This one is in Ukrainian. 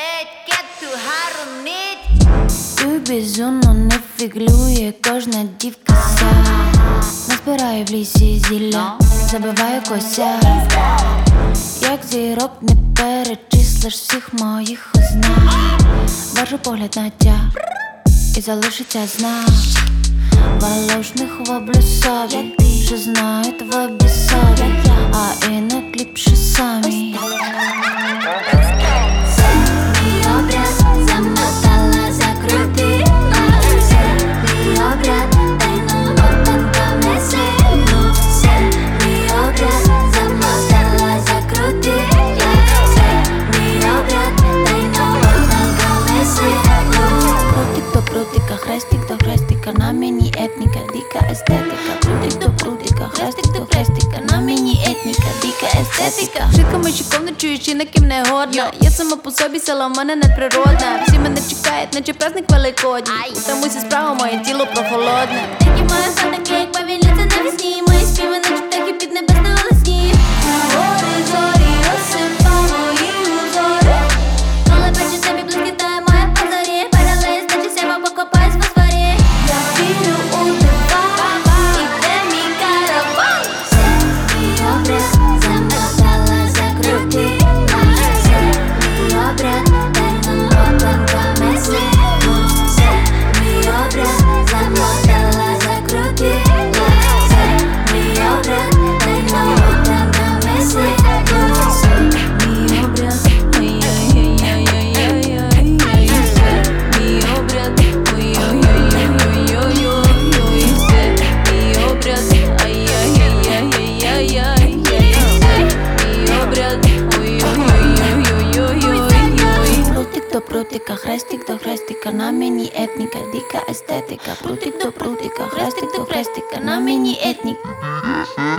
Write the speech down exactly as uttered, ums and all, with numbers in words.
Тобі безумно не фіглює кожна дівка ся. Назбираю в лісі зілля, забиваю кося. Як зірок не перечислиш всіх моїх ознак. Вержу погляд на тя і залишиться знак. Волошних воблю собі, що знають в обі собі, а інок ліпше самі. Мій обряд замотала, закрутила. Мій обряд тайну отанка неси. Мій обряд замотала, закрутила. Мій обряд тайну отанка неси. Крутик до крутика, хрестик до хрестика, на мені етніка, дика естетика. Крутик до крутика, хрестик до хрестика, на мені етніка, дика естетика. Шиками шиком не чуєш і на ким не годна. Я сама по собі, сила в мене неприродна. Всі мене чекають, наче праздник великодній. Там усі справа, моє тіло прохолодне. Такі мої сонники, як повільняться навесні. Мої співи, наче птахи під небесне голосні. Гори, зорі, осипа мої узори. Коли бачу собі блискітає моя позорі. Перелист, наче сява, покопаюсь в фосфорі. Я вірю у дива, іде мій караван. Мій обряд замотала, закрутила. Мій обряд тайну отанка неси. Мій обряд замотала, закрутила. Мій обряд тайну отанка неси. Мій обряд, ой-ой-ой-ой-ой-ой-ой. Мій обряд, ой-ой-ой-ой-ой-ой-ой. Мій обряд, ай-яй-яй-яй-яй-яй. Мій обряд, ой-ой-ой-ой-ой-ой-ой. Прутик до прутика, хрестик до хрестика, на мені етніка, дика естетика. Прутик до прутика, хрестик до хрестика, на мені етніка.